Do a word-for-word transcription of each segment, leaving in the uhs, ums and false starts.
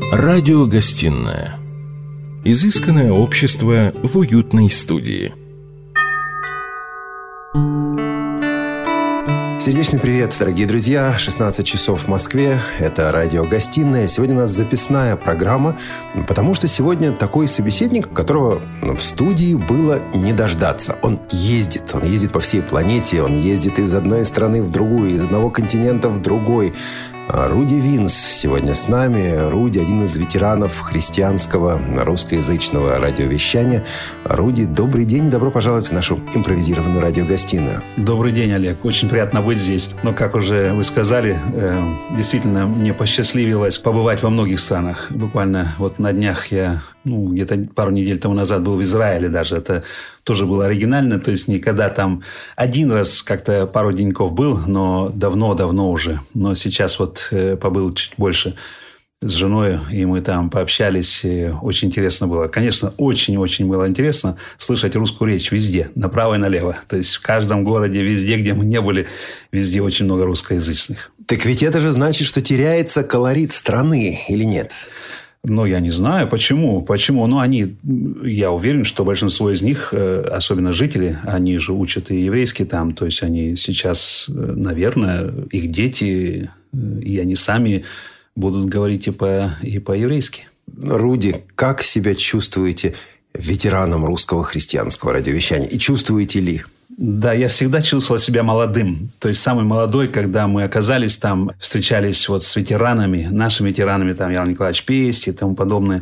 Радиогостинная. Изысканное общество в уютной студии. Сердечный привет, дорогие друзья. шестнадцать часов в Москве. Это радиогостиная. Сегодня у нас записная программа, потому что сегодня такой собеседник, которого в студии было не дождаться. Он ездит. Он ездит по всей планете. Он ездит из одной страны в другую, из одного континента в другой. Руди Винс сегодня с нами. Руди – один из ветеранов христианского русскоязычного радиовещания. Руди, добрый день и добро пожаловать в нашу импровизированную радиогостиную. Добрый день, Олег. Очень приятно быть здесь. Но, как уже вы сказали, действительно, мне посчастливилось побывать во многих странах. Буквально вот на днях я, ну, где-то пару недель тому назад был в Израиле даже. Это тоже было оригинально. То есть, никогда там один раз как-то пару деньков был, но давно-давно уже. Но сейчас вот побыл чуть больше с женой, и мы там пообщались. И очень интересно было. Конечно, очень-очень было интересно слышать русскую речь везде, направо и налево. То есть, в каждом городе, везде, где мы не были, везде очень много русскоязычных. Так ведь это же значит, что теряется колорит страны, или нет? Ну, я не знаю, почему. Почему? Ну, они, я уверен, что большинство из них, особенно жители, они же учат и еврейский там. То есть, они сейчас, наверное, их дети, и они сами будут говорить и, по, и по-еврейски. Руди, как себя чувствуете ветераном русского христианского радиовещания? И чувствуете ли? Да, я всегда чувствовал себя молодым. То есть, самый молодой, когда мы оказались там, встречались вот с ветеранами, нашими ветеранами, там, Ян Николаевич Песть и тому подобное,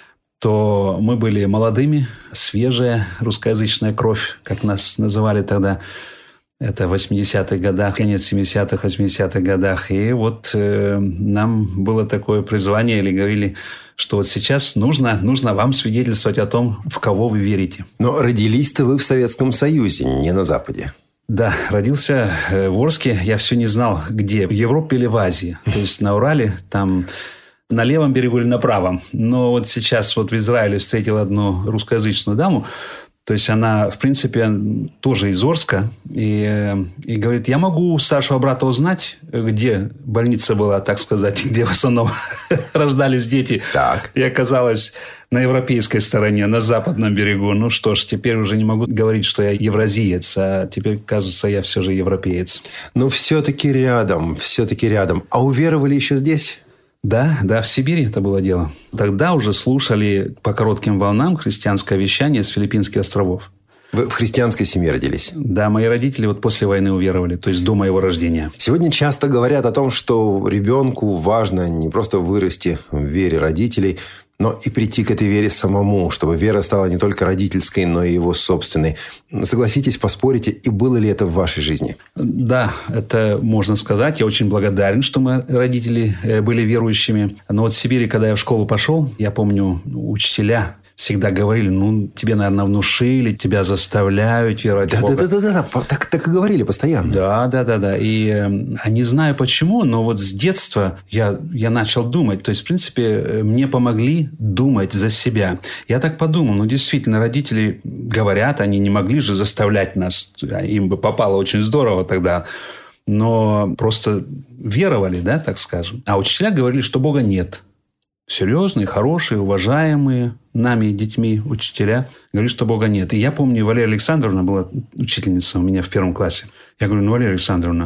то мы были молодыми, свежая русскоязычная кровь, как нас называли тогда. Это в восьмидесятых годах, конец семидесятых, восьмидесятых годах. И вот э, нам было такое призвание, или говорили, что вот сейчас нужно, нужно вам свидетельствовать о том, в кого вы верите. Но родились-то вы в Советском Союзе, не на Западе. Да, родился в Орске. Я все не знал, где, в Европе или в Азии. То есть, на Урале, там на левом берегу или на правом. Но вот сейчас вот в Израиле встретил одну русскоязычную даму. То есть, она, в принципе, тоже из Орска. И, и говорит, я могу у старшего брата узнать, где больница была, так сказать, где в основном рождались дети. Так. И оказалось на европейской стороне, на западном берегу. Ну что ж, теперь уже не могу говорить, что я евразиец, а теперь, кажется, я все же европеец. Но все-таки рядом, все-таки рядом. А уверовали еще здесь? Да, да, в Сибири это было дело. Тогда уже слушали по коротким волнам христианское вещание с Филиппинских островов. Вы в христианской семье родились? Да, мои родители вот после войны уверовали, то есть до моего рождения. Сегодня часто говорят о том, что ребенку важно не просто вырасти в вере родителей, но и прийти к этой вере самому, чтобы вера стала не только родительской, но и его собственной. Согласитесь, поспорите, и было ли это в вашей жизни? Да, это можно сказать. Я очень благодарен, что мы, родители, были верующими. Но вот в Сибири, когда я в школу пошел, я помню, учителя всегда говорили, ну, тебе, наверное, внушили, тебя заставляют веровать да, в Бога. Да, да, да, да, так, так и говорили постоянно. Да, да, да, да. И э, не знаю почему, но вот с детства я, я начал думать. То есть, в принципе, мне помогли думать за себя. Я так подумал, ну, действительно, родители говорят, они не могли же заставлять нас. Им бы попало очень здорово тогда. Но просто веровали, да, так скажем. А учителя говорили, что Бога нет. Серьезные, хорошие, уважаемые нами, детьми, учителя говорили, что Бога нет. И я помню, Валерия Александровна была учительница у меня в первом классе. Я говорю, ну, Валерия Александровна,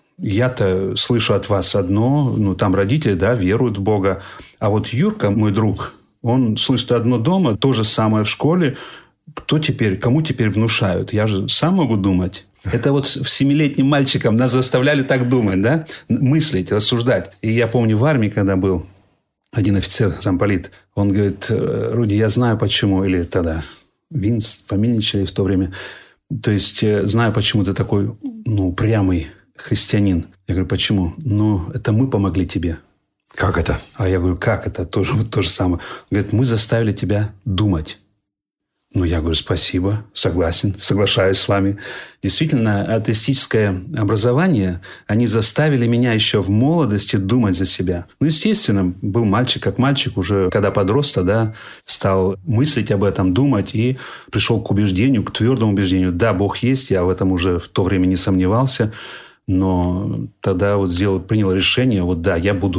я-то слышу от вас одно, ну, там родители, да, веруют в Бога. А вот Юрка, мой друг, он слышит одно дома, то же самое в школе. Кто теперь, кому теперь внушают? Я же сам могу думать. Это вот в семилетним мальчиком нас заставляли так думать, да, мыслить, рассуждать. И я помню в армии, когда был, один офицер, замполит, он говорит, Руди, я знаю почему, или тогда Винс, фамильничали в то время, то есть, знаю, почему ты такой, ну, упрямый христианин. Я говорю, почему? Ну, это мы помогли тебе. Как это? А я говорю, как это? Тоже, вот то же самое. Он говорит, мы заставили тебя думать. Ну, я говорю, спасибо, согласен, соглашаюсь с вами. Действительно, атеистическое образование, они заставили меня еще в молодости думать за себя. Ну, естественно, был мальчик как мальчик, уже когда подрос, тогда стал мыслить об этом, думать, и пришел к убеждению, к твердому убеждению, да, Бог есть, я в этом уже в то время не сомневался, но тогда вот сделал, принял решение, вот да, я буду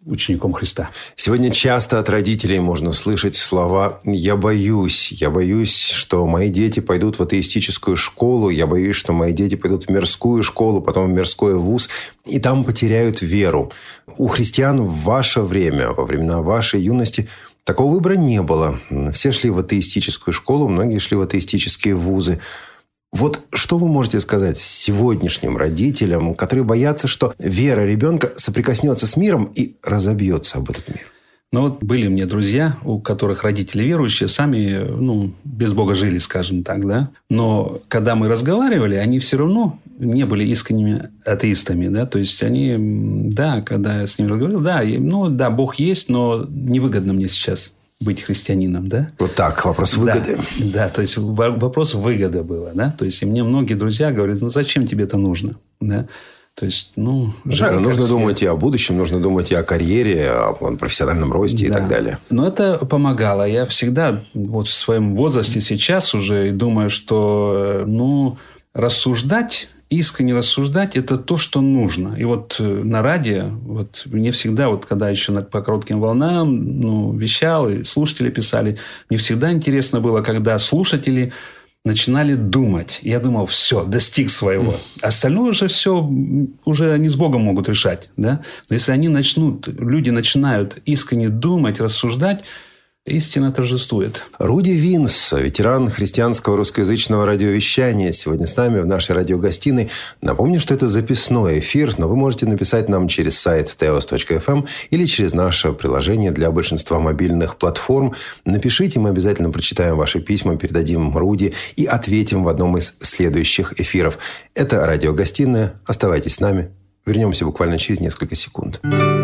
учеником Христа. Сегодня часто от родителей можно слышать слова «я боюсь». Я боюсь, что мои дети пойдут в атеистическую школу. Я боюсь, что мои дети пойдут в мирскую школу, потом в мирской вуз. И там потеряют веру. У христиан в ваше время, во времена вашей юности, такого выбора не было. Все шли в атеистическую школу, многие шли в атеистические вузы. Вот что вы можете сказать сегодняшним родителям, которые боятся, что вера ребенка соприкоснется с миром и разобьется об этот мир? Ну, вот были мне друзья, у которых родители верующие, сами, ну, без Бога жили, скажем так, да. Но когда мы разговаривали, они все равно не были искренними атеистами, да. То есть, они, да, когда я с ними разговаривал, да, ну, да, Бог есть, но невыгодно мне сейчас быть христианином, да? Вот так, вопрос выгоды. Да, да, то есть вопрос выгоды было, да? То есть и мне многие друзья говорят, ну зачем тебе это нужно, да? То есть, ну... Правильно, нужно все. думать и о будущем, нужно думать и о карьере, о профессиональном росте, да, и так далее. Но это помогало. Я всегда вот в своем возрасте сейчас уже думаю, что, ну, рассуждать... Искренне рассуждать – это то, что нужно. И вот на радио, вот мне всегда, вот когда еще по коротким волнам ну, вещал, и слушатели писали, мне всегда интересно было, когда слушатели начинали думать. Я думал, все, достиг своего. Остальное уже все, уже они с Богом могут решать. Да? Но если они начнут, люди начинают искренне думать, рассуждать, истина торжествует. Руди Винс, ветеран христианского русскоязычного радиовещания, сегодня с нами в нашей радиогостиной. Напомню, что это записной эфир, но вы можете написать нам через сайт теос точка эф эм или через наше приложение для большинства мобильных платформ. Напишите, мы обязательно прочитаем ваши письма, передадим Руди и ответим в одном из следующих эфиров. Это радиогостиная. Оставайтесь с нами. Вернемся буквально через несколько секунд.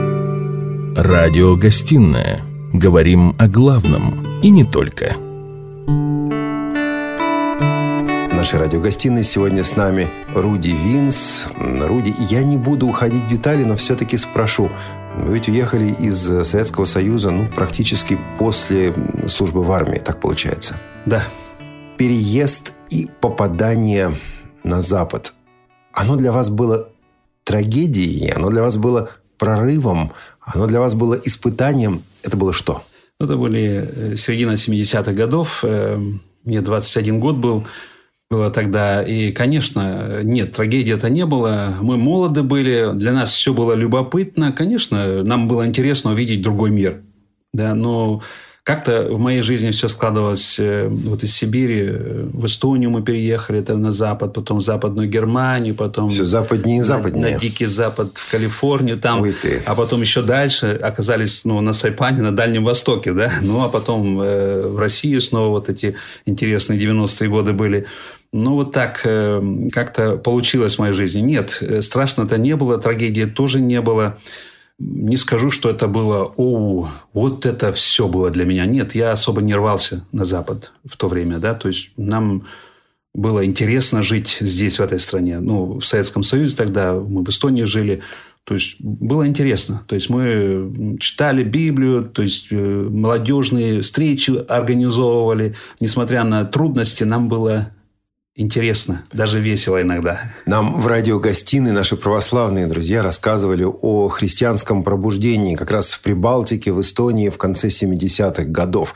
Радиогостиная. Говорим о главном и не только. В нашей радиогостиной сегодня с нами Руди Винс. Руди, я не буду уходить в детали, но все-таки спрошу. Вы ведь уехали из Советского Союза ну, практически после службы в армии, так получается? Да. Переезд и попадание на Запад. Оно для вас было трагедией? Оно для вас было прорывом? Оно для вас было испытанием? Это было что? Это были середина семидесятых годов. Мне двадцать один год был. Было тогда. И, конечно, нет, трагедии это не было. Мы молоды были. Для нас все было любопытно. Конечно, нам было интересно увидеть другой мир. Да, но как-то в моей жизни все складывалось вот из Сибири. В Эстонию мы переехали, это на запад, потом в Западную Германию, потом все западнее и западнее. На, на Дикий Запад, в Калифорнию, там, а потом еще дальше оказались ну, на Сайпане, на Дальнем Востоке, да, ну а потом э, в России снова вот эти интересные девяностые годы были. Ну, вот так э, как-то получилось в моей жизни. Нет, страшно-то не было, трагедии тоже не было. Не скажу, что это было, о, вот это все было для меня. Нет, я особо не рвался на Запад в то время, да, то есть нам было интересно жить здесь, в этой стране. Ну, в Советском Союзе тогда, мы в Эстонии жили, то есть было интересно. То есть мы читали Библию, то есть молодежные встречи организовывали. Несмотря на трудности, нам было интересно, даже весело иногда. Нам в радиогостиной наши православные друзья рассказывали о христианском пробуждении как раз в Прибалтике, в Эстонии в конце семидесятых годов.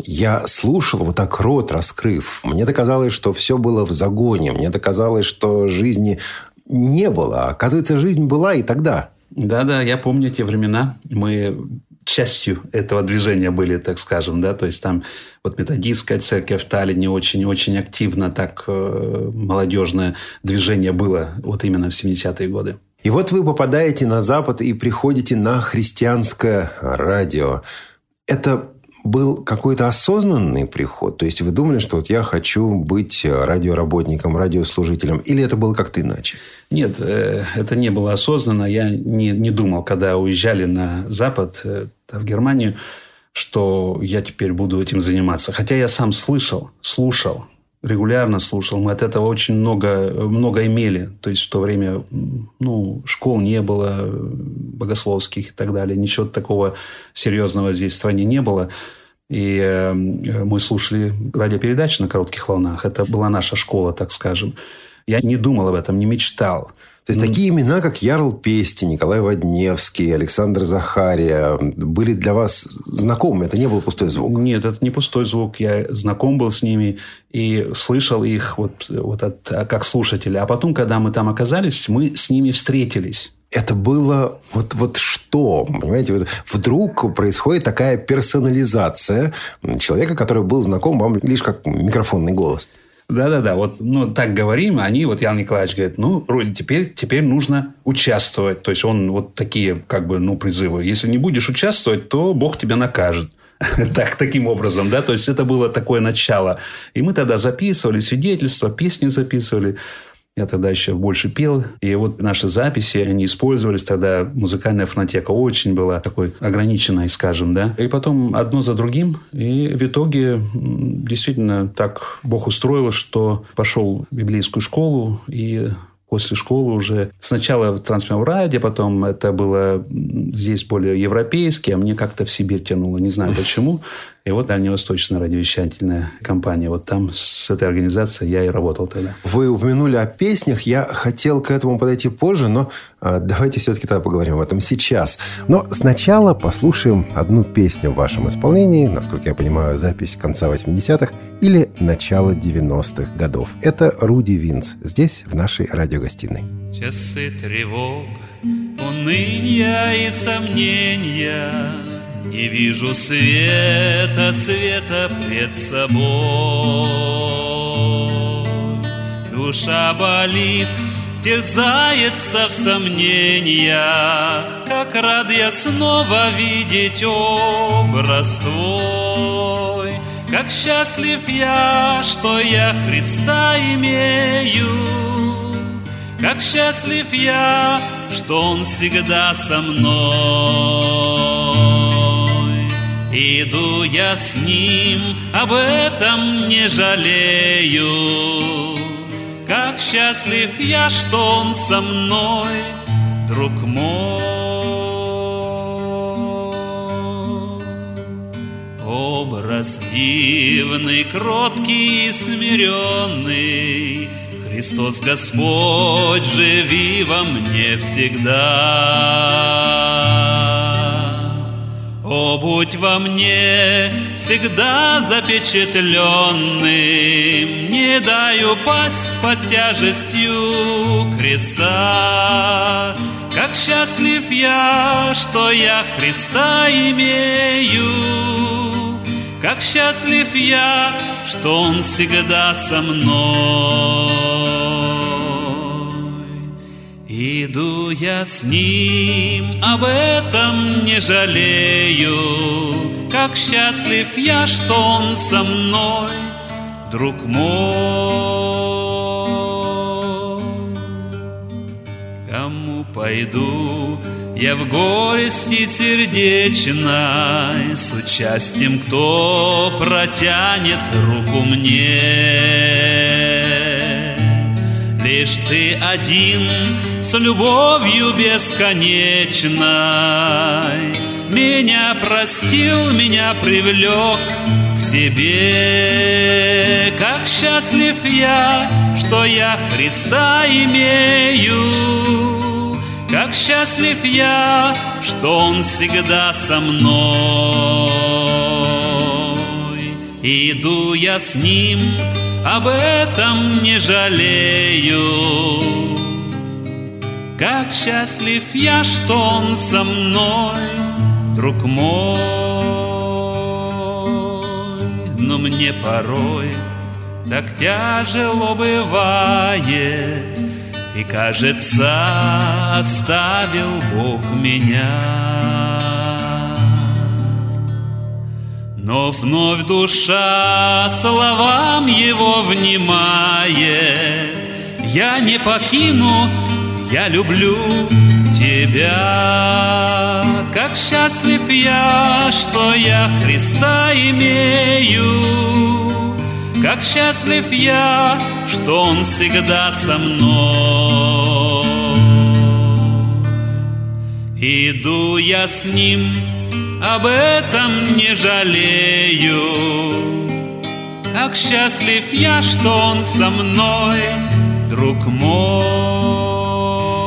Я слушал, вот так рот раскрыв. Мне казалось, что все было в загоне. Мне казалось, что жизни не было. Оказывается, жизнь была и тогда. Да-да, я помню те времена. Мы частью этого движения были, так скажем, да, то есть там вот методистская церковь в Таллине очень-очень активно так э, молодежное движение было вот именно в семидесятые годы. И вот вы попадаете на Запад и приходите на христианское радио. Это был какой-то осознанный приход? То есть вы думали, что вот я хочу быть радиоработником, радиослужителем? Или это было как-то иначе? Нет, это не было осознанно. Я не, не думал, когда уезжали на Запад, в Германию, что я теперь буду этим заниматься. Хотя я сам слышал, слушал, регулярно слушал. Мы от этого очень много, много имели. То есть в то время ну, школ не было, богословских и так далее. Ничего такого серьезного здесь в стране не было. И э, мы слушали радиопередачи на коротких волнах. Это была наша школа, так скажем. Я не думал об этом, не мечтал. То есть, mm. такие имена, как Ярл Пести, Николай Водневский, Александр Захария, были для вас знакомы? Это не был пустой звук? Нет, это не пустой звук. Я знаком был с ними и слышал их вот, вот от, как слушатели. А потом, когда мы там оказались, мы с ними встретились. Это было вот, вот что? Понимаете, вот вдруг происходит такая персонализация человека, который был знаком вам лишь как микрофонный голос. Да-да-да, вот ну, так говорим, они, вот Ян Николаевич говорит, ну, теперь, теперь нужно участвовать. То есть, он вот такие, как бы, ну, призывы. Если не будешь участвовать, то Бог тебя накажет. Так, таким образом, да. То есть, это было такое начало. И мы тогда записывали свидетельства, песни записывали. Я тогда еще больше пел. И вот наши записи, они использовались тогда. Музыкальная фонотека очень была такой ограниченной, скажем, да. И потом одно за другим. И в итоге действительно так Бог устроил, что пошел в библейскую школу. И после школы уже сначала в Трансмевраде, потом это было здесь более европейски, а мне как-то в Сибирь тянуло. Не знаю почему. И вот дальневосточная радиовещательная компания. Вот там с этой организацией я и работал тогда. Вы упомянули о песнях. Я хотел к этому подойти позже, но э, давайте все-таки тогда поговорим об этом сейчас. Но сначала послушаем одну песню в вашем исполнении. Насколько я понимаю, запись конца восьмидесятых или начала девяностых годов. Это Руди Винц. Здесь, в нашей радиогостиной. Часы тревог, уныния и сомнения. Не вижу света, света пред собой. Душа болит, терзается в сомнениях. Как рад я снова видеть образ Твой. Как счастлив я, что я Христа имею. Как счастлив я, что Он всегда со мной. Иду я с Ним, об этом не жалею. Как счастлив я, что Он со мной, друг мой. Образ дивный, кроткий и смиренный, Христос Господь, живи во мне всегда. О, будь во мне всегда запечатленным, не дай упасть под тяжестью креста. Как счастлив я, что я Христа имею. Как счастлив я, что Он всегда со мной. Иду я с Ним, об этом не жалею. Как счастлив я, что Он со мной, друг мой. Кому пойду я в горести сердечной, с участием, кто протянет руку мне. Лишь Ты один с любовью бесконечной меня простил, меня привлек к себе. Как счастлив я, что я Христа имею. Как счастлив я, что Он всегда со мной. Иду я с Ним, об этом не жалею. Как счастлив я, что Он со мной, друг мой. Но мне порой так тяжело бывает, и, кажется, оставил Бог меня. Но вновь душа словам Его внимает. Я не покину, я люблю Тебя. Как счастлив я, что я Христа имею. Как счастлив я, что Он всегда со мной. Иду я с Ним, об этом не жалею. Как счастлив я, что Он со мной, друг мой.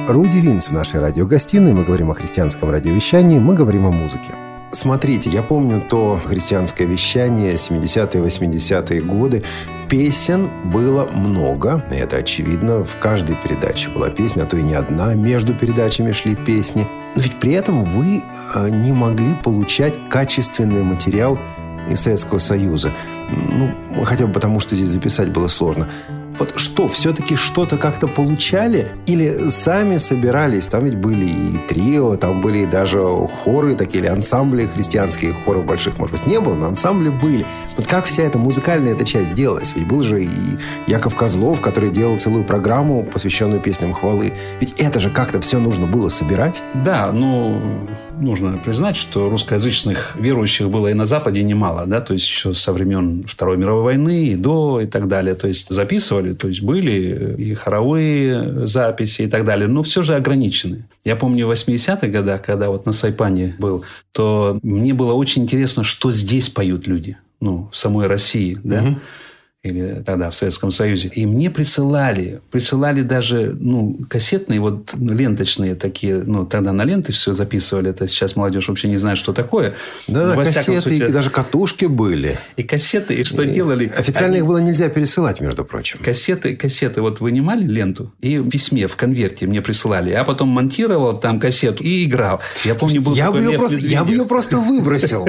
Руди Винц в нашей радиогостиной. Мы говорим о христианском радиовещании, мы говорим о музыке. Смотрите, я помню то христианское вещание семидесятые, восьмидесятые годы. Песен было много, это очевидно. В каждой передаче была песня, а то и не одна. Между передачами шли песни. Но ведь при этом вы не могли получать качественный материал из Советского Союза. Ну, хотя бы потому, что здесь записать было сложно. Вот что, все-таки что-то как-то получали? Или сами собирались? Там ведь были и трио, там были даже хоры такие, или ансамбли христианские. Хоров больших, может быть, не было, но ансамбли были. Вот как вся эта музыкальная эта часть делалась? Ведь был же и Яков Козлов, который делал целую программу, посвященную песням хвалы. Ведь это же как-то все нужно было собирать? Да, ну, нужно признать, что русскоязычных верующих было и на Западе немало, да, то есть еще со времен Второй мировой войны и до, и так далее. То есть записывали, то есть были и хоровые записи и так далее, но все же ограничены. Я помню в восьмидесятых годах, когда вот на Сайпане был, то мне было очень интересно, что здесь поют люди, ну, в самой России, да, угу. Или тогда в Советском Союзе. И мне присылали, присылали даже, ну, кассетные, вот, ленточные такие, ну, тогда на ленты все записывали, это сейчас молодежь вообще не знает, что такое. Да, да, кассеты, случае, и даже катушки были. И кассеты, и что и делали? Официально Они... их было нельзя пересылать, между прочим. Кассеты, кассеты вот вынимали ленту, и в письме, в конверте мне присылали. Я потом монтировал там кассету и играл. Я помню, был я такой бы Лев просто, Медведев. Я бы ее просто выбросил.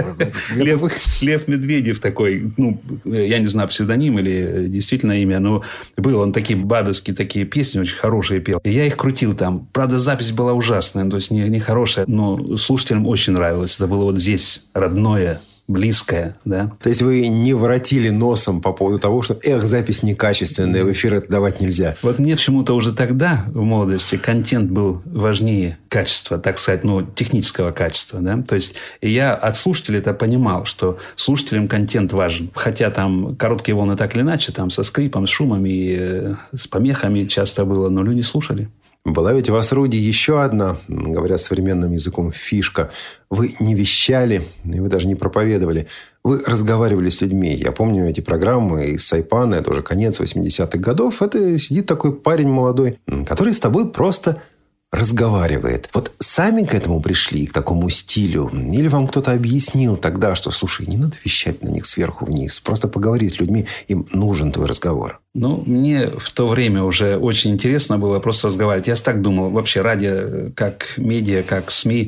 Лев Медведев такой, ну, я не знаю, псевдоним или действительно имя, но был он такие бардовские такие песни, очень хорошие пел. И я их крутил там. Правда, запись была ужасная, то есть не, не хорошая, но слушателям очень нравилось. Это было вот здесь родное, близкое, да. То есть вы не воротили носом по поводу того, что, эх, запись некачественная, в эфир это давать нельзя. Вот мне почему-то уже тогда, в молодости, контент был важнее качества, так сказать, ну, технического качества, да. То есть я от слушателей это понимал, что слушателям контент важен. Хотя там короткие волны так или иначе, там со скрипом, с шумами, и с помехами часто было, но люди слушали. Была ведь у вас, Руди, еще одна, говоря современным языком, фишка. Вы не вещали, и вы даже не проповедовали. Вы разговаривали с людьми. Я помню эти программы из Сайпана, это уже конец восьмидесятых годов. Это сидит такой парень молодой, который с тобой просто разговаривает. Вот сами к этому пришли, к такому стилю? Или вам кто-то объяснил тогда, что, слушай, не надо вещать на них сверху вниз, просто поговори с людьми, им нужен твой разговор? Ну, мне в то время уже очень интересно было просто разговаривать. Я так думал, вообще радио, как медиа, как СМИ,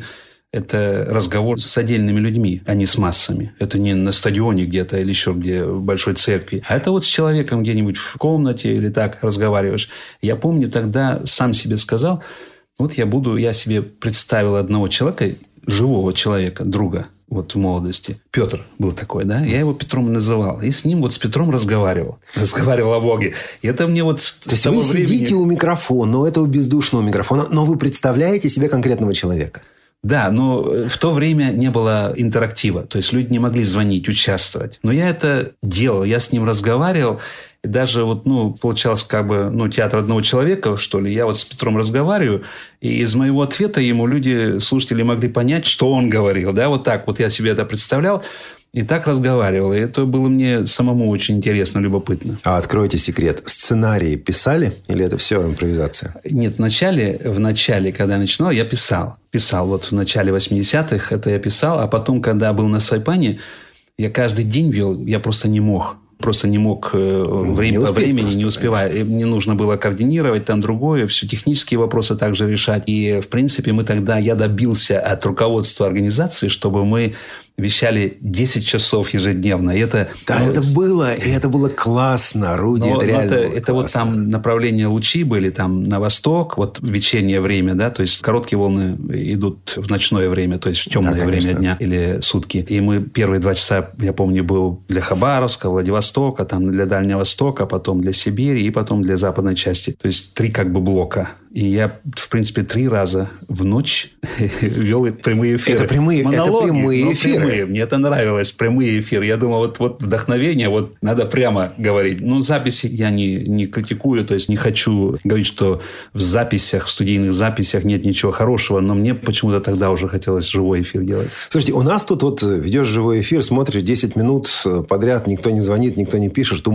это разговор с отдельными людьми, а не с массами. Это не на стадионе где-то или еще где, в большой церкви. А это вот с человеком где-нибудь в комнате или так разговариваешь. Я помню, тогда сам себе сказал, вот я буду, я себе представил одного человека, живого человека, друга, вот в молодости. Петр был такой, да? Я его Петром называл. И с ним вот с Петром разговаривал. Разговаривал о Боге. И это мне вот... То есть вы времени... сидите у микрофона, у этого бездушного микрофона, но вы представляете себе конкретного человека. Да, но в то время не было интерактива. То есть люди не могли звонить, участвовать. Но я это делал. Я с ним разговаривал. И даже вот, ну, получалось как бы, ну, театр одного человека, что ли. Я вот с Петром разговариваю, и из моего ответа ему люди, слушатели, могли понять, что он говорил. Да, вот так вот я себе это представлял. И так разговаривал. И это было мне самому очень интересно, любопытно. А откройте секрет. Сценарии писали? Или это все импровизация? Нет, в начале, в начале, когда я начинал, я писал. Писал. Вот в начале восьмидесятых это я писал. А потом, когда был на Сайпане, я каждый день вел, я просто не мог. Просто не мог время, не по времени, просто, не успевая. Конечно. Мне нужно было координировать там другое, все технические вопросы также решать. И, в принципе, мы тогда, я добился от руководства организации, чтобы мы вещали десять часов ежедневно. И это, да, ну, это было, и это было классно, Руди, но, это реально это, было это вот там направления лучи были, там на восток, вот в вечернее время, да, то есть короткие волны идут в ночное время, то есть в темное да, время дня или сутки. И мы первые два часа, я помню, был для Хабаровска, Владивостока, там для Дальнего Востока, потом для Сибири и потом для западной части. То есть три как бы блока. И я, в принципе, три раза в ночь вел прямые эфиры. Это прямые, Монологи, это прямые эфиры. Прямые. Мне это нравилось, прямые эфиры. Я думал, вот, вот вдохновение, вот надо прямо говорить. Ну, записи я не, не критикую, то есть не хочу говорить, что в записях, в студийных записях нет ничего хорошего, но мне почему-то тогда уже хотелось живой эфир делать. Слушайте, у нас тут вот ведешь живой эфир, смотришь десять минут подряд, никто не звонит, никто не пишет, думаешь,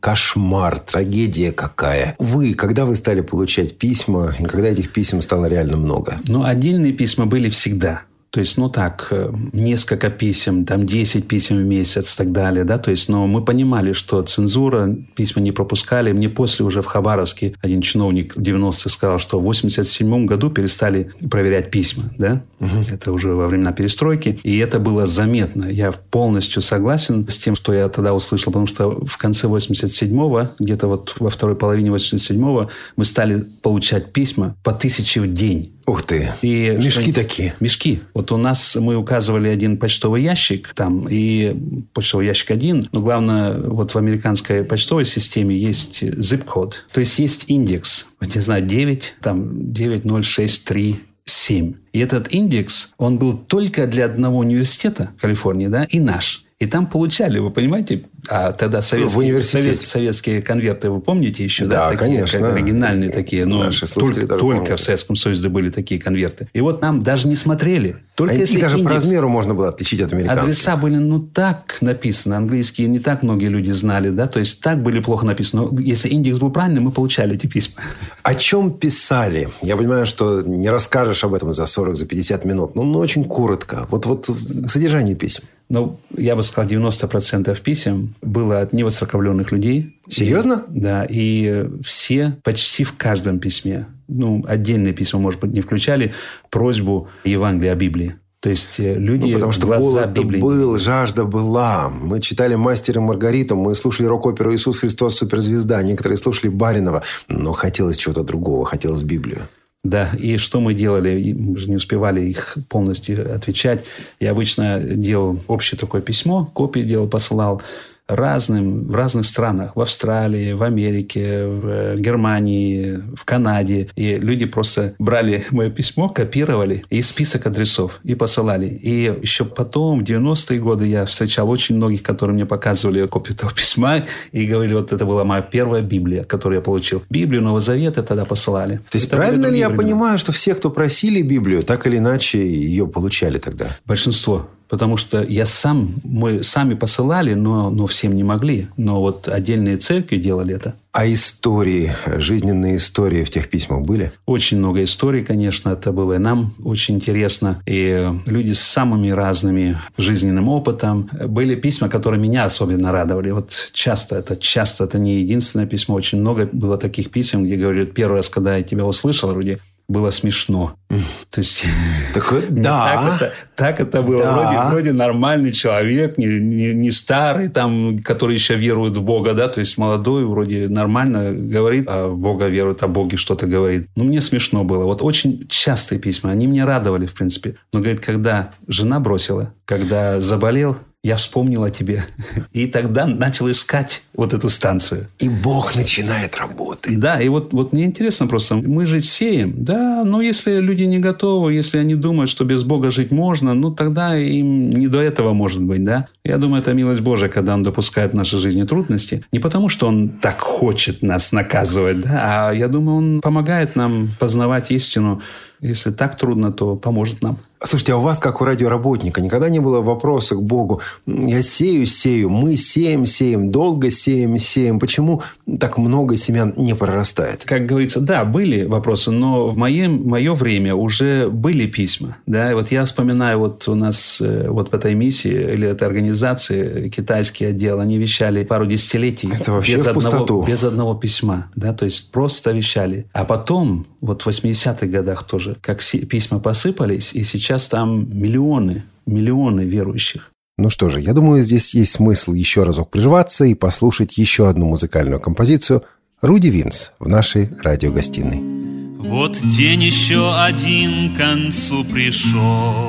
кошмар, трагедия какая. Вы, когда вы стали получать письма, и когда этих писем стало реально много? Ну, отдельные письма были всегда. То есть, ну так, несколько писем, там десять писем в месяц и так далее, да, то есть, но мы понимали, что цензура, письма не пропускали. Мне после уже в Хабаровске один чиновник в девяностых сказал, что в восемьдесят седьмом году перестали проверять письма, да, угу. Это уже во времена перестройки, и это было заметно. Я полностью согласен с тем, что я тогда услышал, потому что в конце восемьдесят седьмого, где-то вот во второй половине восемьдесят седьмого мы стали получать письма по тысяче в день. Ух ты! И мешки что... такие. Мешки. Вот у нас мы указывали один почтовый ящик там, и почтовый ящик один. Но главное, вот в американской почтовой системе есть zip-код. То есть, есть индекс. Вот, не знаю, девять, там, девять ноль шесть три семь. И этот индекс, он был только для одного университета в Калифорнии, да, и наш. И там получали, вы понимаете, а тогда советские, совет, советские конверты, вы помните еще? Да, да такие, конечно. Как оригинальные такие. Но только, только в Советском Союзе были такие конверты. И вот нам даже не смотрели. Только а если и даже индекс, по размеру можно было отличить от американских. Адреса были, ну, так написаны. Английские не так многие люди знали, да. То есть, так были плохо написаны. Но если индекс был правильный, мы получали эти письма. О чем писали? Я понимаю, что не расскажешь об этом за сорок, за пятьдесят минут. Ну, ну очень коротко. Вот, вот содержание писем. Ну, я бы сказал, девяносто процентов писем было от невоцерковленных людей. Серьезно? И, да. И все, почти в каждом письме, ну, отдельные письма, может быть, не включали, просьбу Евангелия о Библии. То есть, люди ну, потому что глаза голод Библии был, жажда была. Мы читали «Мастера и Маргариту», мы слушали рок-оперу «Иисус Христос. Суперзвезда». Некоторые слушали Баринова. Но хотелось чего-то другого, хотелось Библию. Да, и что мы делали? Мы же не успевали их полностью отвечать. Я обычно делал общее такое письмо, копии делал, посылал разным, в разных странах. В Австралии, в Америке, в Германии, в Канаде. И люди просто брали мое письмо, копировали и список адресов и посылали. И еще потом, в девяностые годы, я встречал очень многих, которые мне показывали копию этого письма и говорили, вот это была моя первая Библия, которую я получил. Библию Нового Завета тогда посылали. То есть, это правильно ли я времена. понимаю, что все, кто просили Библию, так или иначе ее получали тогда? Большинство. Потому что я сам, мы сами посылали, но, но всем не могли. Но вот отдельные церкви делали это. А истории, жизненные истории в тех письмах были? Очень много историй, конечно, это было и нам очень интересно. И люди с самыми разными жизненным опытом. Были письма, которые меня особенно радовали. Вот часто, это часто, это не единственное письмо. Очень много было таких писем, где говорят, первый раз, когда я тебя услышал, Руди, было смешно. То есть, так, да. так, это, так это было. Да. Вроде, вроде нормальный человек, не, не, не старый, там, который еще верует в Бога, да, то есть молодой, вроде нормально говорит, а в Бога верует, о Боге что-то говорит. Ну, мне смешно было. Вот очень частые письма, они меня радовали, в принципе. Но, говорит, когда жена бросила, когда заболел, я вспомнил о тебе. И тогда начал искать вот эту станцию. И Бог начинает работать. Да, и вот, вот мне интересно просто, мы же сеем, да, но если люди не готовы, если они думают, что без Бога жить можно, ну, тогда им не до этого может быть, да. Я думаю, это милость Божия, когда Он допускает в нашей жизни трудности. Не потому, что Он так хочет нас наказывать, да, а я думаю, Он помогает нам познавать истину. Если так трудно, то поможет нам. Слушайте, а у вас, как у радиоработника, никогда не было вопроса к Богу? Я сею, сею, мы сеем, сеем, долго сеем, сеем. Почему так много семян не прорастает? Как говорится, да, были вопросы, но в моем, мое время уже были письма. Да? И вот я вспоминаю, вот у нас вот в этой миссии или этой организации китайский отдел, они вещали пару десятилетий Это вообще без, в пустоту. одного, без одного письма. Да? То есть, просто вещали. А потом, вот в восьмидесятых годах тоже, как письма посыпались, и сейчас там миллионы, миллионы верующих. Ну что же, я думаю, здесь есть смысл еще разок прерваться и послушать еще одну музыкальную композицию Руди Винс в нашей радиогостиной. Вот день еще один к концу пришел,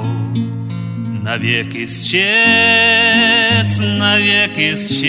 навек исчез, навек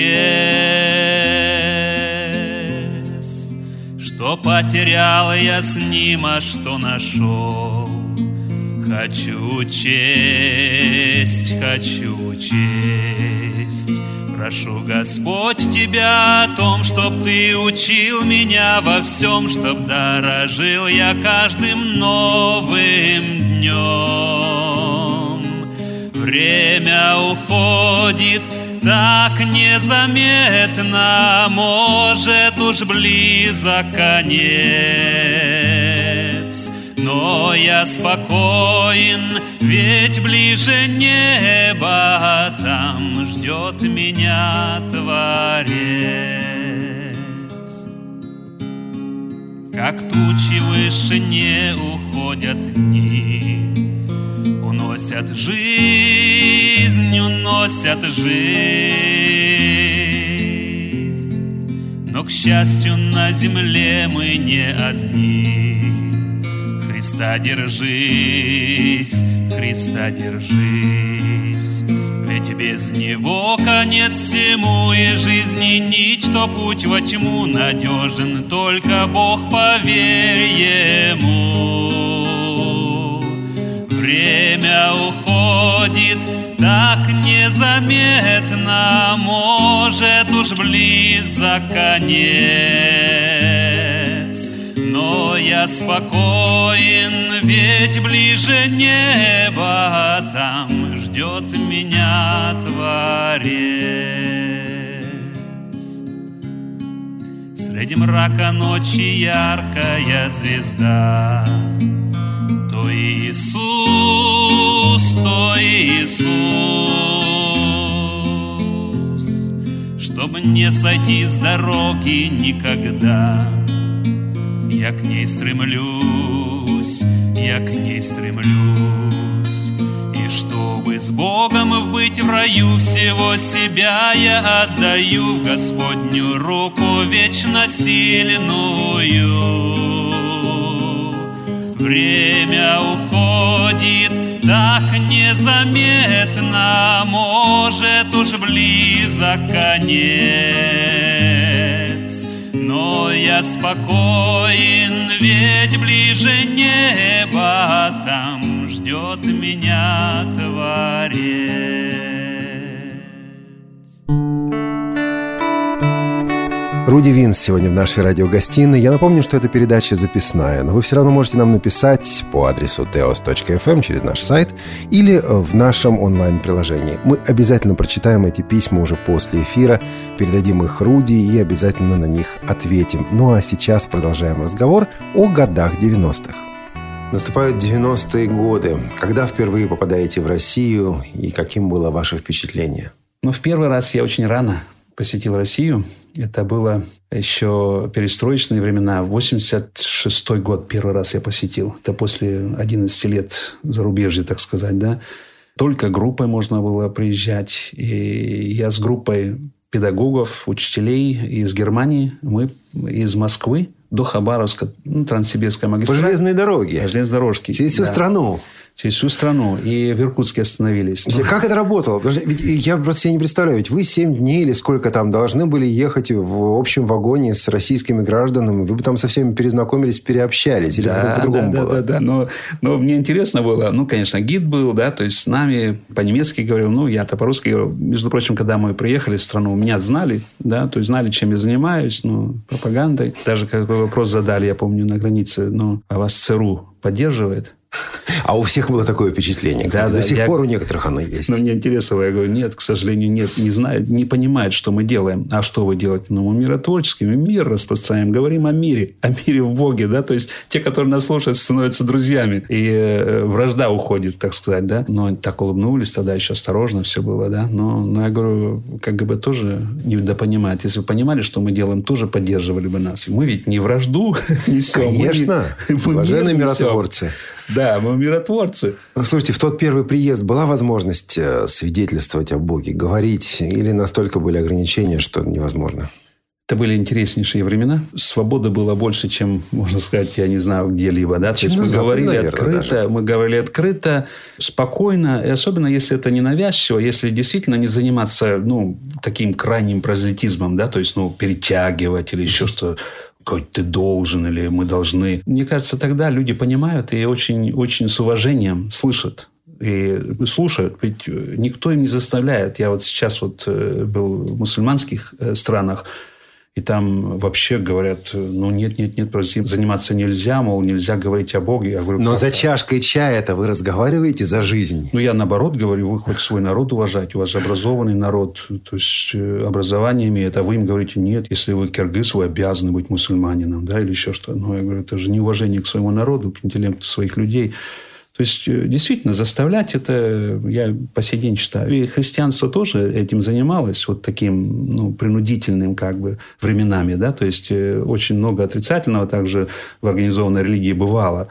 исчез. Что потерял я с ним, а что нашел? Хочу честь, хочу честь. Прошу, Господь, Тебя о том, чтоб Ты учил меня во всем, чтоб дорожил я каждым новым днем. Время уходит, так незаметно, может, уж близок конец. Но я спокоен, ведь ближе неба, там ждет меня Творец. Как тучи в вышине уходят дни, уносят жизнь, уносят жизнь. Но, к счастью, на земле мы не одни. Христа держись, Христа держись, ведь без Него конец всему и жизни нить, то путь во тьму надежен, только Бог, поверь Ему. Время уходит так незаметно, может, уж близок конец. Но я спокоен, ведь ближе неба, там ждет меня Творец. Среди мрака ночи яркая звезда, то Иисус, то Иисус, чтобы не сойти с дороги никогда. Я к ней стремлюсь, я к ней стремлюсь. И чтобы с Богом быть в раю, всего себя я отдаю в Господню руку вечно сильную. Время уходит так незаметно, может, уж близок конец. Но я спокоен, ведь ближе неба, там ждет меня Творец. Руди Винс сегодня в нашей радиогостиной. Я напомню, что эта передача записная, но вы все равно можете нам написать по адресу теос точка эф эм через наш сайт или в нашем онлайн-приложении. Мы обязательно прочитаем эти письма уже после эфира, передадим их Руди и обязательно на них ответим. Ну а сейчас продолжаем разговор о годах девяностых. Наступают девяностые годы. Когда впервые попадаете в Россию и каким было ваше впечатление? Ну, в первый раз я очень рано посетил Россию. Это было еще перестроечные времена. восемьдесят шестой год первый раз я посетил. Это после одиннадцати лет зарубежья, так сказать, да. Только группой можно было приезжать. И я с группой педагогов, учителей из Германии. Мы из Москвы до Хабаровска, ну, Транссибирская магистраль. По железной дороге. По железной дорожке. Через всю да. страну. Через всю страну. И в Иркутске остановились. Как это работало? Ведь я просто себе не представляю. Ведь вы семь дней или сколько там должны были ехать в общем вагоне с российскими гражданами. Вы бы там со всеми перезнакомились, переобщались. Или да, как-то по-другому да, было? Да, да, да. Но, но мне интересно было. Ну, конечно, гид был, да. То есть, с нами по-немецки говорил. Ну, я-то по-русски говорил. Между прочим, когда мы приехали в страну, меня знали. Да, то есть, знали, чем я занимаюсь. Ну, пропагандой. Даже какой вопрос задали, я помню, на границе. Ну, а вас ЦРУ поддерживает? А у всех было такое впечатление. Кстати, да, до да, сих я... пор у некоторых оно есть. Но мне интересно, я говорю, нет, к сожалению, нет, не знают, не понимают, что мы делаем. А что вы делаете? Ну, мы миротворчески, мы мир распространяем, говорим о мире, о мире в Боге, да, то есть те, которые нас слушают, становятся друзьями, и э, вражда уходит, так сказать, да. Но так улыбнулись, тогда еще осторожно все было, да. Но, но я говорю, КГБ тоже недопонимает. Если бы понимали, что мы делаем, тоже поддерживали бы нас. Мы ведь не вражду несем. Конечно, блаженные миротворцы. Да, мы миротворцы. Слушайте, в тот первый приезд была возможность свидетельствовать о Боге, говорить? Или настолько были ограничения, что невозможно? Это были интереснейшие времена. Свободы было больше, чем, можно сказать, я не знаю, где-либо. Да? То есть, мы говорили наверное, открыто, даже. мы говорили открыто, спокойно. И особенно, если это не навязчиво, если действительно не заниматься ну, таким крайним прозелитизмом, да? То есть, ну, перетягивать или еще что ты должен или мы должны. Мне кажется, тогда люди понимают и очень, очень с уважением слышат. И слушают. Ведь никто им не заставляет. Я вот сейчас вот был в мусульманских странах. И там вообще говорят, ну, нет-нет-нет, прости, заниматься нельзя, мол, нельзя говорить о Боге. Я говорю, но как? За чашкой чая-то вы разговариваете за жизнь? Ну, я наоборот говорю, вы хоть свой народ уважаете, у вас же образованный народ, то есть образование имеет, а вы им говорите, нет, если вы киргиз, вы обязаны быть мусульманином, да, или еще что. Ну, я говорю, это же неуважение к своему народу, к интеллекту своих людей. То есть, действительно, заставлять это, я по сей день считаю. И христианство тоже этим занималось, вот таким, ну, принудительным, как бы, временами, да. То есть, очень много отрицательного также в организованной религии бывало.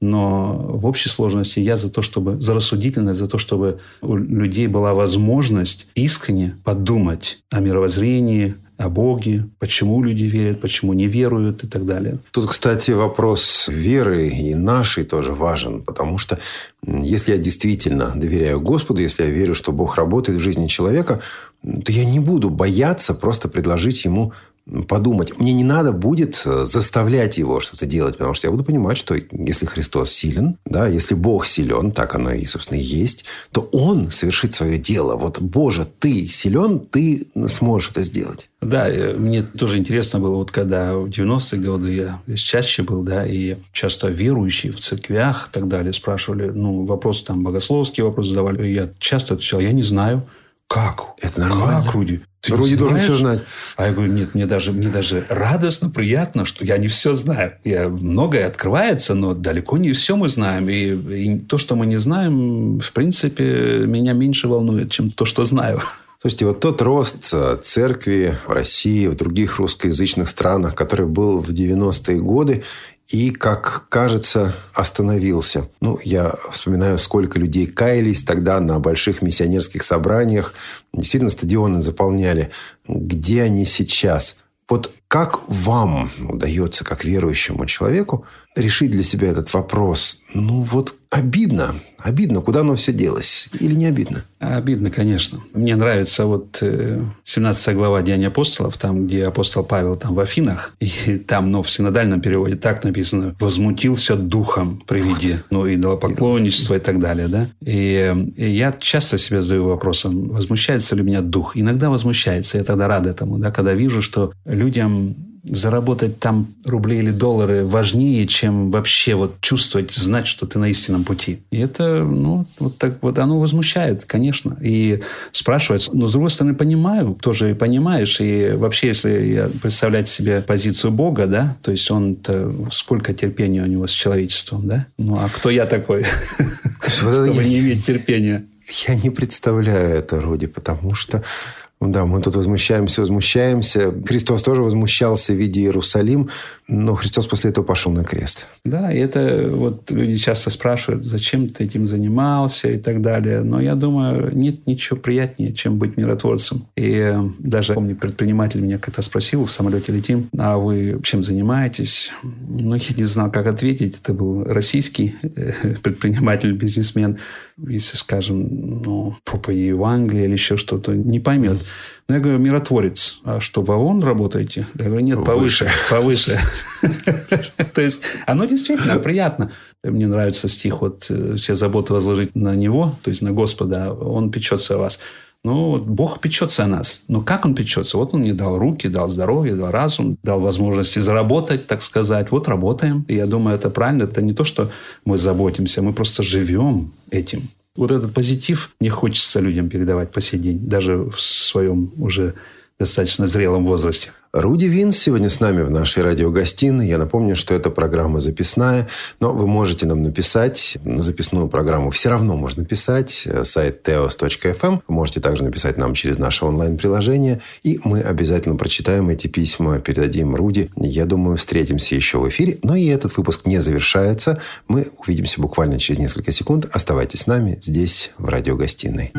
Но в общей сложности я за то, чтобы, за рассудительность, за то, чтобы у людей была возможность искренне подумать о мировоззрении, о Боге, почему люди верят, почему не веруют и так далее. Тут, кстати, вопрос веры и нашей тоже важен, потому что если я действительно доверяю Господу, если я верю, что Бог работает в жизни человека, то я не буду бояться просто предложить ему подумать. Мне не надо будет заставлять его что-то делать, потому что я буду понимать, что если Христос силен, да, если Бог силен, так оно и, собственно, и есть, то Он совершит свое дело. Вот, Боже, Ты силен, Ты сможешь это сделать. Да, мне тоже интересно было, вот когда в девяностые годы я здесь чаще был, да, и часто верующие в церквях и так далее спрашивали, ну, вопросы там богословские вопросы задавали, и я часто отвечал, я не знаю. Как? Это нормально. Как, Руди? Ты Руди должен все знать. А я говорю, нет, мне даже, мне даже радостно, приятно, что я не все знаю. Я, многое открывается, но далеко не все мы знаем. И, и то, что мы не знаем, в принципе, меня меньше волнует, чем то, что знаю. Слушайте, вот тот рост церкви в России, в других русскоязычных странах, который был в девяностые годы, и, как кажется, остановился. Ну, я вспоминаю, сколько людей каялись тогда на больших миссионерских собраниях. Действительно, стадионы заполняли. Где они сейчас? Вот как вам удается, как верующему человеку, решить для себя этот вопрос? Ну, вот обидно. Обидно, куда оно все делось? Или не обидно? Обидно, конечно. Мне нравится вот семнадцатая глава Деяний апостолов, там, где апостол Павел там в Афинах, и там, ну, в синодальном переводе так написано: «Возмутился духом при виде, ну, идолопоклонничества и так далее». Да? И, и я часто себе задаю вопросом, возмущается ли меня дух? Иногда возмущается, я тогда рад этому, да, когда вижу, что людям заработать там рубли или доллары важнее, чем вообще вот чувствовать, знать, что ты на истинном пути. И это, ну, вот так вот оно возмущает, конечно. И спрашивается, но с другой стороны, понимаю, тоже понимаешь. И вообще, если представлять себе позицию Бога, да, то есть он-то, сколько терпения у него с человечеством, да? Ну, а кто я такой, чтобы не иметь терпения? Я не представляю это, Руди, потому что да, мы тут возмущаемся, возмущаемся. Христос тоже возмущался, видя Иерусалим, но Христос после этого пошел на крест. Да, и это вот люди часто спрашивают, зачем ты этим занимался и так далее. Но я думаю, нет ничего приятнее, чем быть миротворцем. И даже, помню, предприниматель меня как-то спросил, в самолете летим, а вы чем занимаетесь? Ну, я не знал, как ответить. Это был российский предприниматель, бизнесмен. Если, скажем, ну, проповеди Евангелия или еще что-то, не поймет. Но я говорю, миротворец. А что, в ООН работаете? Я говорю, нет, повыше. Повыше. То есть, оно действительно приятно. Мне нравится стих, вот, все заботы возложить на Него, то есть на Господа, Он печется о вас. Ну, Бог печется о нас. Но как Он печется? Вот Он мне дал руки, дал здоровье, дал разум, дал возможности заработать, так сказать. Вот работаем. И я думаю, это правильно. Это не то, что мы заботимся, мы просто живем этим. Вот этот позитив мне хочется людям передавать по сей день, даже в своем уже достаточно зрелом возрасте. Руди Винс сегодня с нами в нашей радиогостиной. Я напомню, что эта программа записная, но вы можете нам написать на записную программу. Все равно можно писать. Сайт теос точка эф эм. Вы можете также написать нам через наше онлайн-приложение. И мы обязательно прочитаем эти письма, передадим Руди. Я думаю, встретимся еще в эфире. Но и этот выпуск не завершается. Мы увидимся буквально через несколько секунд. Оставайтесь с нами здесь, в радиогостиной.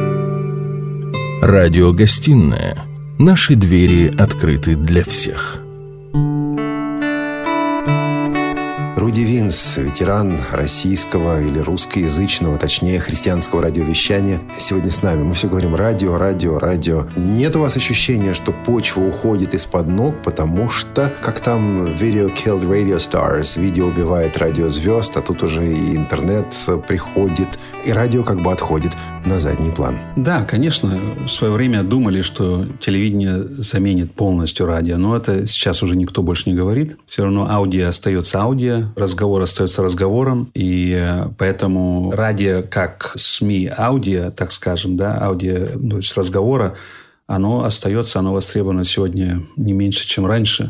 Радиогостиная. Наши двери открыты для всех. Руди Винс, ветеран российского или русскоязычного, точнее, христианского радиовещания, сегодня с нами. Мы все говорим радио, радио, радио. Нет у вас ощущения, что почва уходит из-под ног, потому что, как там, video killed radio stars, видео убивает радиозвезд, а тут уже и интернет приходит, и радио как бы отходит на задний план. Да, конечно, в свое время думали, что телевидение заменит полностью радио, но это сейчас уже никто больше не говорит. Все равно аудио остается аудио, разговор остается разговором, и поэтому радио как СМИ аудио, так скажем, да, аудио, то есть разговора, оно остается, оно востребовано сегодня не меньше, чем раньше.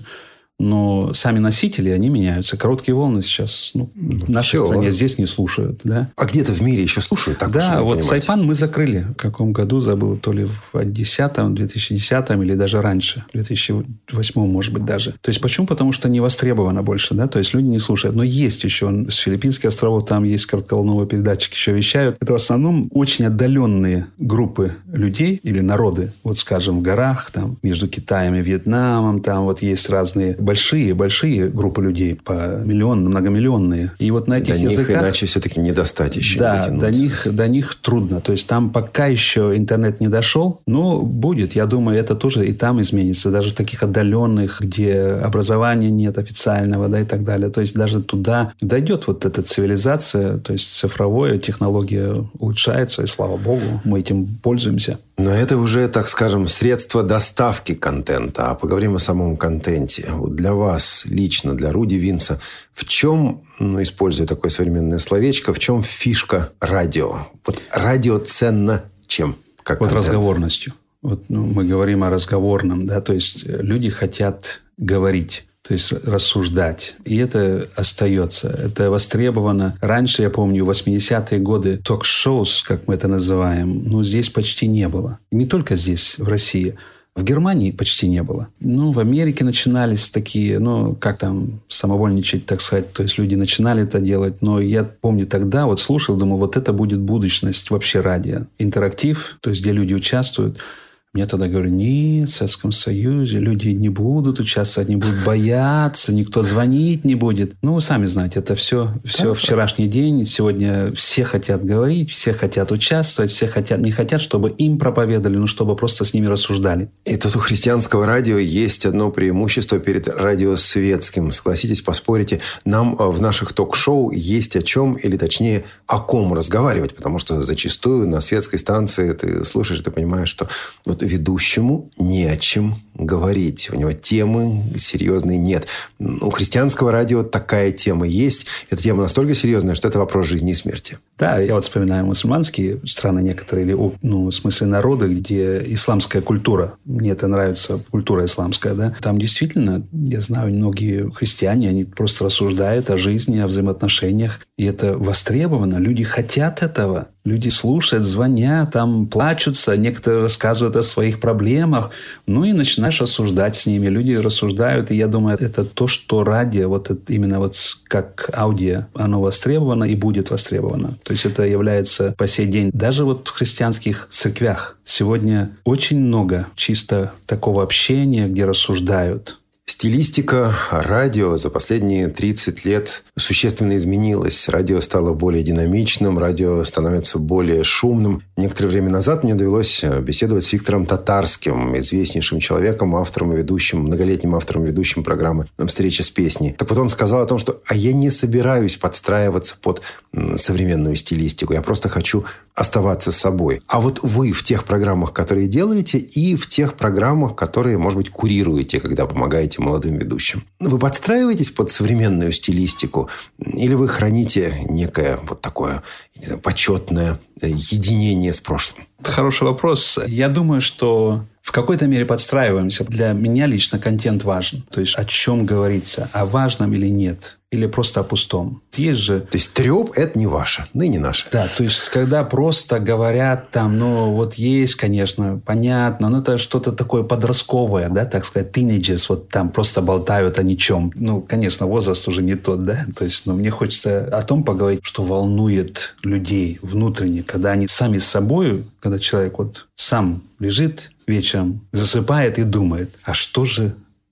Но сами носители, они меняются. Короткие волны сейчас ну, в нашей Все. стране здесь не слушают. Да? А где-то в мире еще слушают? Так да, вот понимать. Сайпан мы закрыли. В каком году, забыл, то ли в десятом, две тысячи десятом или даже раньше. В две тысячи восьмом, может быть, даже. То есть, почему? Потому что не востребовано больше. Да? То есть, люди не слушают. Но есть еще с Филиппинских островов, там есть коротковолновые передатчики, еще вещают. Это в основном очень отдаленные группы людей или народы. Вот, скажем, в горах, там, между Китаем и Вьетнамом, там вот есть разные большие-большие группы людей, по миллион, многомиллионные. И вот на этих до языках... них иначе все-таки не достать еще. Да, до них, до них трудно. То есть, там пока еще интернет не дошел, но будет. Я думаю, это тоже и там изменится. Даже в таких отдаленных, где образования нет официального, да, и так далее. То есть, даже туда дойдет вот эта цивилизация, то есть, цифровая технология улучшается, и слава богу, мы этим пользуемся. Но это уже, так скажем, средство доставки контента. А поговорим о самом контенте. Вот для вас лично, для Руди Винса, в чем, ну, используя такое современное словечко, в чем фишка радио? Вот радио ценно чем? Как вот контент? Разговорностью. Вот, ну, мы говорим о разговорном, да, то есть люди хотят говорить. То есть, рассуждать. И это остается. Это востребовано. Раньше, я помню, в восьмидесятые годы ток-шоус, как мы это называем, ну, здесь почти не было. Не только здесь, в России. В Германии почти не было. Ну, в Америке начинались такие, ну, как там, самовольничать, так сказать. То есть, люди начинали это делать. Но я помню тогда, вот слушал, думал, вот это будет будущность вообще радио. Интерактив, то есть, где люди участвуют. Мне тогда говорят, нет, в Советском Союзе люди не будут участвовать, не будут бояться, никто звонить не будет. Ну, вы сами знаете, это все, все вчерашний день. Сегодня все хотят говорить, все хотят участвовать, все хотят, не хотят, чтобы им проповедовали, но чтобы просто с ними рассуждали. И тут у христианского радио есть одно преимущество перед радио светским. Согласитесь, поспорите. Нам в наших ток-шоу есть о чем, или точнее, о ком разговаривать. Потому что зачастую на светской станции ты слушаешь, ты понимаешь, что вот ведущему не о чем говорить. У него темы серьезные нет. У христианского радио такая тема есть. Эта тема настолько серьезная, что это вопрос жизни и смерти. Да, я вот вспоминаю мусульманские страны некоторые, или, ну, в смысле народы, где исламская культура. Мне это нравится, культура исламская, да. Там действительно, я знаю, многие христиане, они просто рассуждают о жизни, о взаимоотношениях. И это востребовано. Люди хотят этого. Люди слушают, звонят, там плачутся, некоторые рассказывают о своих проблемах. Ну, и начинаешь рассуждать с ними. Люди рассуждают, и я думаю, это то, что радио, вот это, именно вот как аудио, оно востребовано и будет востребовано. То есть, это является по сей день. Даже вот в христианских церквях сегодня очень много чисто такого общения, где рассуждают. Стилистика радио за последние тридцать лет существенно изменилась. Радио стало более динамичным, радио становится более шумным. Некоторое время назад мне довелось беседовать с Виктором Татарским, известнейшим человеком, автором и ведущим, многолетним автором и ведущим программы «Встреча с песней». Так вот, он сказал о том, что «а я не собираюсь подстраиваться под современную стилистику, я просто хочу оставаться собой». А вот вы в тех программах, которые делаете, и в тех программах, которые, может быть, курируете, когда помогаете молодым ведущим, вы подстраиваетесь под современную стилистику или вы храните некое вот такое, не знаю, почетное единение с прошлым? Это хороший вопрос. Я думаю, что в какой-то мере подстраиваемся. Для меня лично контент важен. То есть, о чем говорится, о важном или нет. Или просто о пустом. Есть же... То есть, трёп – это не ваше, ныне наше. Да, то есть, когда просто говорят там, ну, вот есть, конечно, понятно, но это что-то такое подростковое, да, так сказать, teenagers, вот там просто болтают о ничем. Ну, конечно, возраст уже не тот, да, то есть, ну, мне хочется о том поговорить, что волнует людей внутренне, когда они сами с собой, когда человек вот сам лежит вечером, засыпает и думает, а что же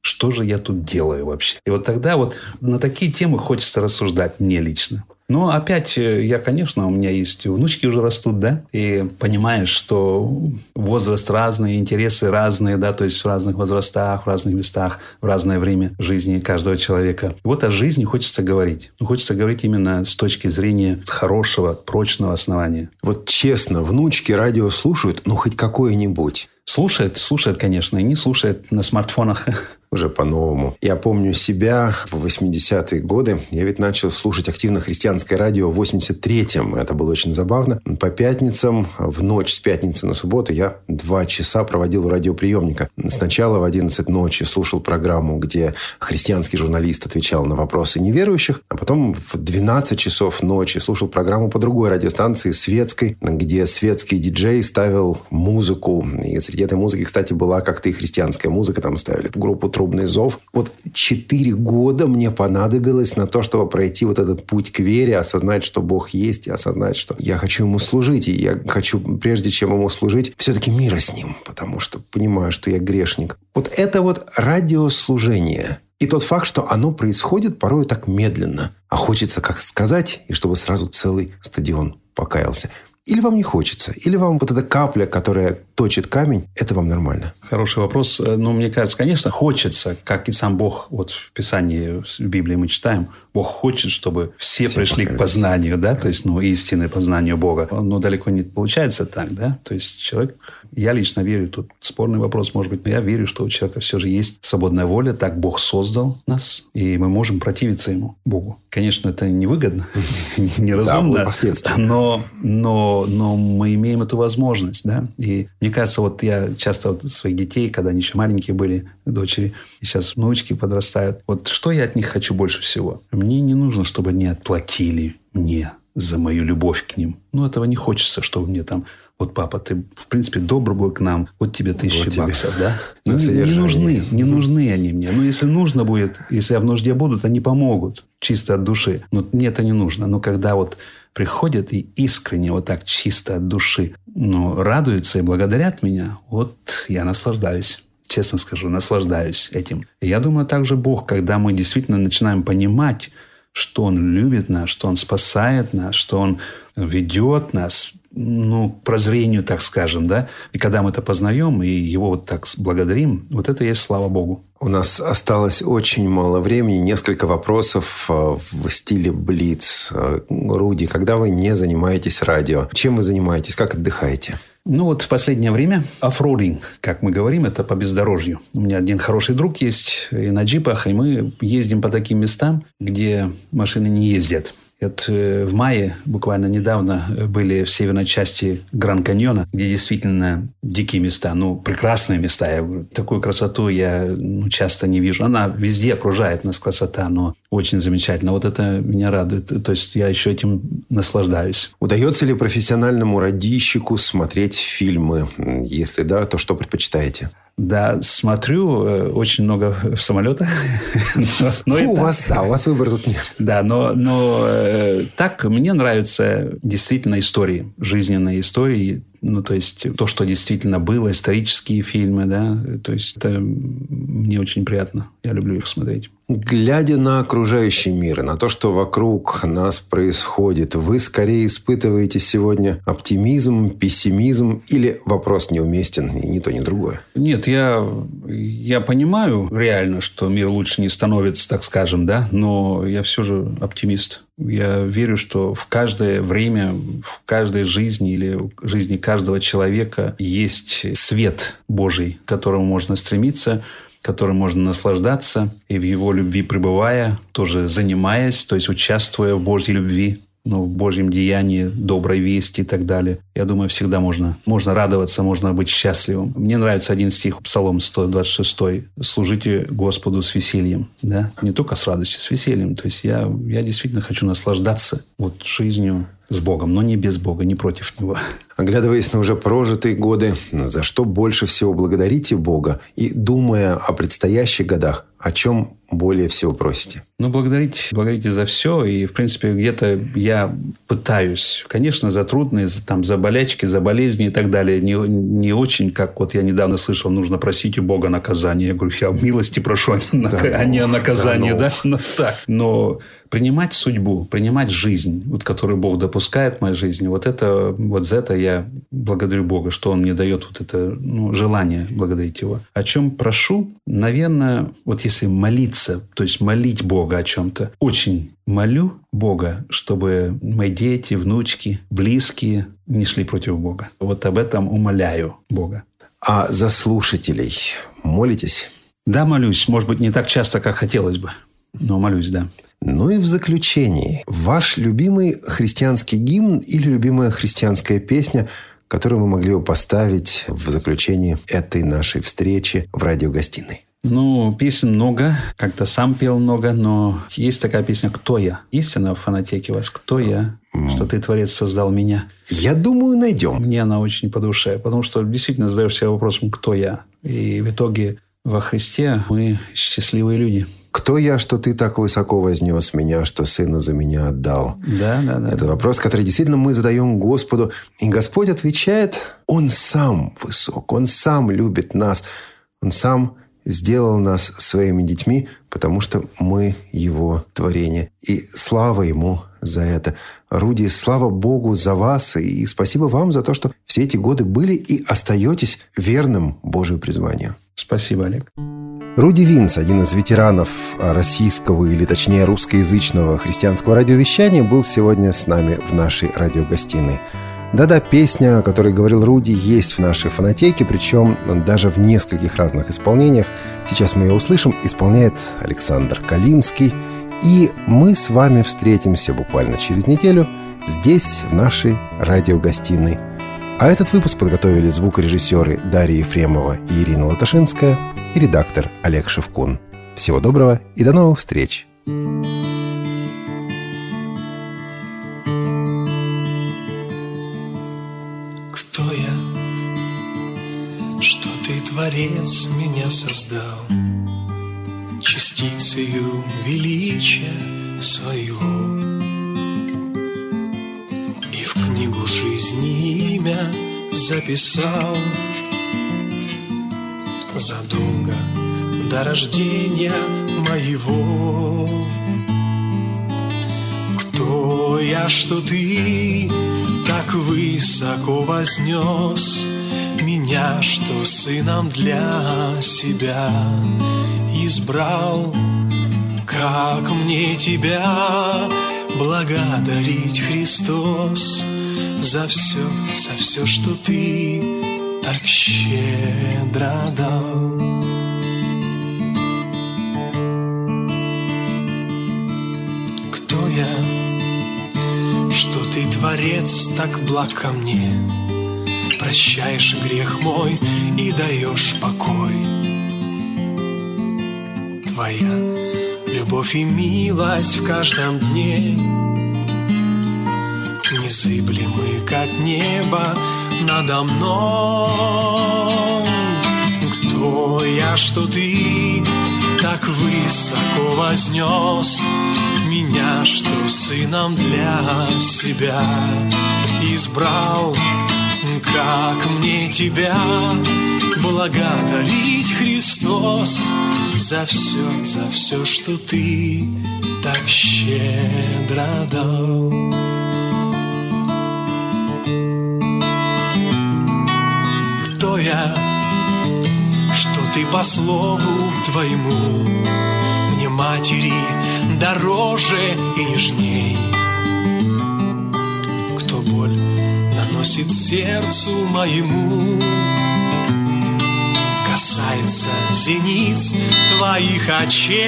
Что же я тут делаю вообще? И вот тогда вот на такие темы хочется рассуждать мне лично. Но опять я, конечно, у меня есть внучки уже растут, да, и понимаешь, что возраст разный, интересы разные, да, то есть в разных возрастах, в разных местах, в разное время жизни каждого человека. И вот о жизни хочется говорить. Хочется говорить именно с точки зрения хорошего, прочного основания. Вот честно, внучки радио слушают, ну, хоть какое-нибудь? Слушает, слушает, конечно, и не слушает на смартфонах. Уже по-новому. Я помню себя в восьмидесятые годы. Я ведь начал слушать активно христианское радио в восемьдесят третьем. Это было очень забавно. По пятницам, в ночь с пятницы на субботу, я два часа проводил у радиоприемника. Сначала в одиннадцать ночи слушал программу, где христианский журналист отвечал на вопросы неверующих. А потом в двенадцать часов ночи слушал программу по другой радиостанции, светской, где светский диджей ставил музыку. И среди этой музыки, кстати, была как-то и христианская музыка. Там ставили группу «Трубный зов». Вот четыре года мне понадобилось на то, чтобы пройти вот этот путь к вере, осознать, что Бог есть, и осознать, что я хочу Ему служить. И я хочу, прежде чем Ему служить, все-таки мира с Ним, потому что понимаю, что я грешник. Вот это вот радиослужение. И тот факт, что оно происходит порой так медленно. А хочется как сказать, и чтобы сразу целый стадион покаялся. Или вам не хочется? Или вам вот эта капля, которая точит камень, это вам нормально? Хороший вопрос. Ну, мне кажется, конечно, хочется, как и сам Бог. Вот в Писании, в Библии мы читаем, Бог хочет, чтобы все, все пришли покаялись. К познанию, да, то есть, ну, истинное познанию Бога. Но далеко не получается так, да. То есть, человек, я лично верю, тут спорный вопрос, может быть, но я верю, что у человека все же есть свободная воля, так Бог создал нас, и мы можем противиться Ему, Богу. Конечно, это невыгодно, неразумно, но, но, но мы имеем эту возможность, да. И мне кажется, вот я часто вот своих детей, когда они еще маленькие были, дочери, и сейчас внучки подрастают, вот что я от них хочу больше всего? Мне не нужно, чтобы они отплатили мне за мою любовь к ним. Ну, этого не хочется, чтобы мне там... Вот, папа, ты, в принципе, добр был к нам. Вот тебе тысячи вот баксов, да? Ну, не нужны, не нужны они мне. Но если нужно будет, если я в нужде будут, они помогут чисто от души. Но мне это не нужно. Но когда вот приходят и искренне вот так чисто от души, ну, радуются и благодарят меня, вот я наслаждаюсь. Честно скажу, наслаждаюсь этим. И я думаю, также Бог, когда мы действительно начинаем понимать, что Он любит нас, что Он спасает нас, что Он ведет нас, ну, к прозрению, так скажем, да. И когда мы это познаем и Его вот так благодарим, вот это и есть слава Богу. У нас осталось очень мало времени. Несколько вопросов в стиле блиц. Руди, когда вы не занимаетесь радио, чем вы занимаетесь, как отдыхаете? Ну, вот в последнее время оффроудинг, как мы говорим, это по бездорожью. У меня один хороший друг есть и на джипах, и мы ездим по таким местам, где машины не ездят. Вот в мае, буквально недавно, были в северной части Гранд-Каньона, где действительно дикие места, ну, прекрасные места. Я, такую красоту я ну, часто не вижу. Она везде окружает нас, красота, но очень замечательно. Вот это меня радует. То есть, я еще этим наслаждаюсь. Удается ли профессиональному радищику смотреть фильмы? Если да, то что предпочитаете? Да, смотрю очень много в самолетах. но, но ну, это... У вас, да, у вас выбора тут нет. Да, но, но э, так мне нравятся действительно истории, жизненные истории. Ну, то есть, то, что действительно было, исторические фильмы, да. То есть, это мне очень приятно. Я люблю их смотреть. Глядя на окружающий мир, на то, что вокруг нас происходит, вы скорее испытываете сегодня оптимизм, пессимизм или вопрос неуместен и ни то, ни другое? Нет, я, я понимаю реально, что мир лучше не становится, так скажем, да, но я все же оптимист. Я верю, что в каждое время, в каждой жизни или в жизни каждого человека есть свет Божий, к которому можно стремиться, которым можно наслаждаться, и в Его любви пребывая, тоже занимаясь, то есть участвуя в Божьей любви, ну, в Божьем деянии, доброй вести и так далее. Я думаю, всегда можно, можно радоваться, можно быть счастливым. Мне нравится один стих, Псалом сто двадцать шесть. «Служите Господу с весельем». Да? Не только с радостью, с весельем. То есть, я, я действительно хочу наслаждаться вот жизнью с Богом, но не без Бога, не против Него. Оглядываясь на уже прожитые годы, за что больше всего благодарите Бога? И, думая о предстоящих годах, о чем более всего просите? Ну, благодарить, благодарите за все. И, в принципе, где-то я пытаюсь, конечно, за трудные, за, там, за болячки, за болезни и так далее. Не, не очень, как вот я недавно слышал, нужно просить у Бога наказания. Я говорю, я милости прошу, а не, да, а не о наказании. Да, да? Ну, так. Но принимать судьбу, принимать жизнь, вот, которую Бог допускает в моей жизни, вот, это, вот за это я благодарю Бога, что Он мне дает вот это ну, желание благодарить Его. О чем прошу? Наверное, вот если молиться, то есть молить Бога о чем-то, очень молю Бога, чтобы мои дети, внучки, близкие не шли против Бога. Вот об этом умоляю Бога. А за слушателей молитесь? Да, молюсь. Может быть, не так часто, как хотелось бы. Но молюсь, да. Ну и в заключении. Ваш любимый христианский гимн или любимая христианская песня, которую мы могли бы поставить в заключении этой нашей встречи в радиогостиной? Ну, песен много. Как-то сам пел много. Но есть такая песня «Кто я?». Есть она в фонотеке у вас? «Кто я? Что ты, Творец, создал меня?» Я думаю, найдем. Мне она очень по душе. Потому что действительно задаешь себе вопросом «Кто я?». И в итоге во Христе мы счастливые люди. «Кто я, что ты так высоко вознес меня, что сына за меня отдал?» Да, да, да. Это да. вопрос, который действительно мы задаем Господу. И Господь отвечает, Он сам высок, Он сам любит нас, Он сам сделал нас своими детьми, потому что мы Его творение. И слава Ему за это. Руди, слава Богу за вас. И спасибо вам за то, что все эти годы были и остаетесь верным Божию призванию. Спасибо, Олег. Руди Винс, один из ветеранов российского, или точнее русскоязычного христианского радиовещания, был сегодня с нами в нашей радиогостиной. Да-да, песня, о которой говорил Руди, есть в нашей фонотеке, причем даже в нескольких разных исполнениях. Сейчас мы ее услышим. Исполняет Александр Калинский. И мы с вами встретимся буквально через неделю здесь, в нашей радиогостиной. А этот выпуск подготовили звукорежиссеры Дарья Ефремова и Ирина Латашинская и редактор Олег Шевкун. Всего доброго и до новых встреч! Кто я, что ты, Творец, меня создал, частицею величия своего, и в книгу жизни имя записал задолго до рождения моего. Кто я, что ты так высоко вознес меня, что сыном для себя избрал? Как мне тебя благодарить, Христос, за все, за все, что ты так щедро дал. Кто я, что ты, Творец, так благ ко мне, прощаешь грех мой и даешь покой. Твоя любовь и милость в каждом дне незыблемы, как небо надо мной. Кто я, что ты так высоко вознес меня, что сыном для себя избрал? Как мне тебя благодарить, Христос, за все, за все, что ты так щедро дал. Кто я, что ты по слову твоему мне, матери, дороже и нежней? Кто боль наносит сердцу моему, касается зениц твоих очей?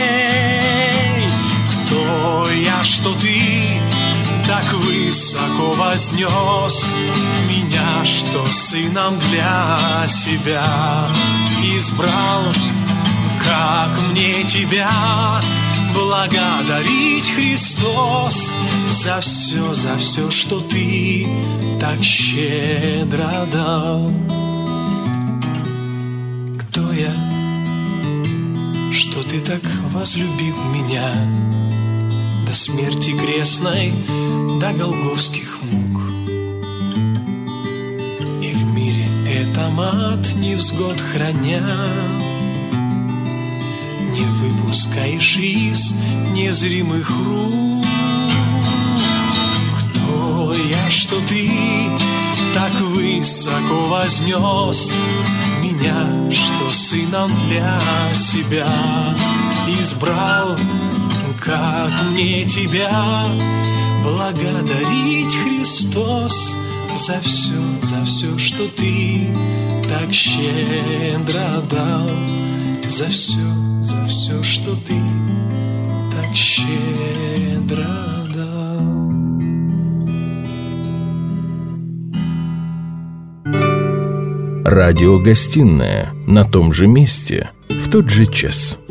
Кто я, что ты так высоко вознес меня, что сыном для себя избрал? Как мне тебя благодарить, Христос, за все, за все, что ты так щедро дал? Кто я, что ты так возлюбил меня до смерти крестной, до голгофских мук. И в мире этом от невзгод храня не выпускаешь из незримых рук. Кто я, что ты так высоко вознес меня, что сыном для себя избрал? Как мне тебя благодарить, Христос, за все, за все, что ты так щедро дал, за все, за все, что ты так щедро дал. Радиогостинная на том же месте, в тот же час.